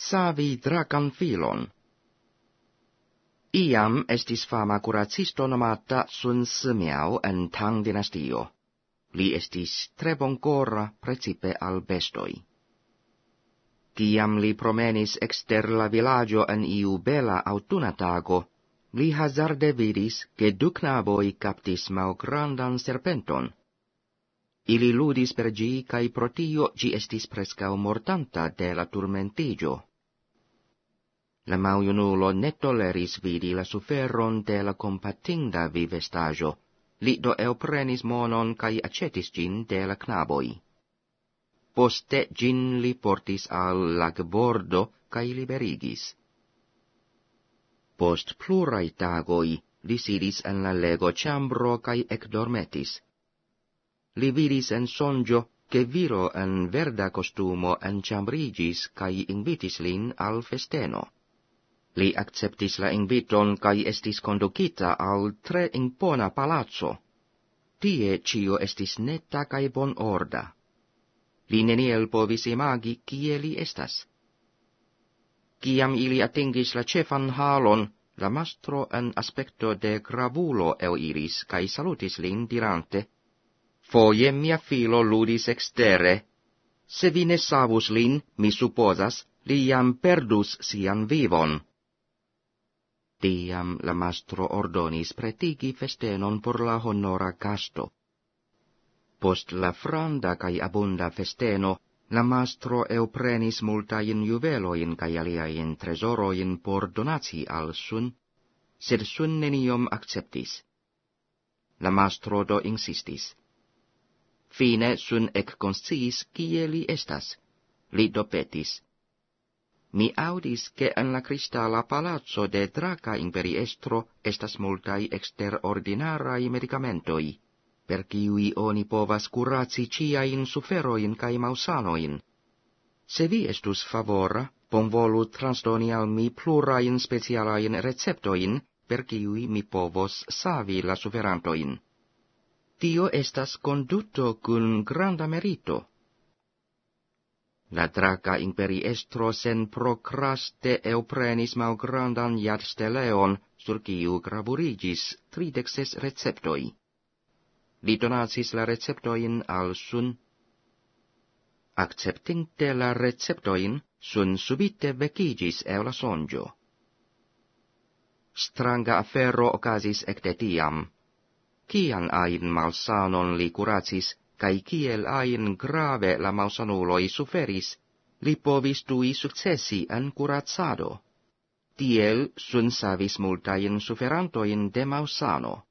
savi drakan filon. Iam estis fama kuracisto nomata Sun Simiao en Tang dinastio. Li estis tre bonkora precipe al bestoi. Kiam li promenis exter la villaggio en iu bela autuna tago, li hazarde vidis che du knaboi captis malgrandan serpenton. Ili ludis per gi, cae pro tio gi estis prescau mortanta de la turmentigio. La maljunulo ne toleris vidi la suferon de la compatinda vivestajo. Li do elprenis monon cae accetis gin de la knaboi. Poste gin li portis al lagbordo cae liberigis. Post plurai tagoi li sidis en la lego chambro cae ecdormetis. Li vidis en sonjo che viro en verda costumo enchambrigis cae invitis lin al festeno. Li acceptis la inviton cae estis conducita al tre impona palazzo. Tie cio estis netta cae bon orda. Li neniel povis imagi kie li estas. Ciam ili atingis la cefan halon, la mastro en aspecto de gravulo eliris cae salutis lin dirante: "Foje mia filo ludis extere. Se vi ne savus lin, mi supposas, li jam perdus sian vivon." Tiam la mastro ordonis pretigi festenon por la honora gasto. Post la franda cae abunda festeno, la mastro euprenis multain juveloin cae aliaen tresoroin por donaci al Sun, sed Sun neniom acceptis. La mastro do insistis. Fine Sun ec consciis kie li estas. Li do petis: "Mi audis che en la cristala palazzo de Draca imperiestro estas multai exterordinarai medicamentoi, per kiui oni povas curaci ciain suferoin cae malsanoin. Se vi estus favora, bonvolu transdoni al mi plurain specialain receptoin, per kiui mi povos savi la suferantoin. Tio estas conduto cun granda merito." La Draca imperiestro sen procraste euprenis malgrandan jadsteleon, sur kiu gravurigis 36 receptoi. Li donacis la receptoin al Sun. Acceptinte la receptoin, Sun subite vecigis el la sonjo. Stranga afero ocasis ecte tiam. Cian ain malsanon li curacis, cae kiel ain grave la malsanuloi suferis, li povis tui successi en curatsado. Tiel Sun savis multain suferantoin de malsano.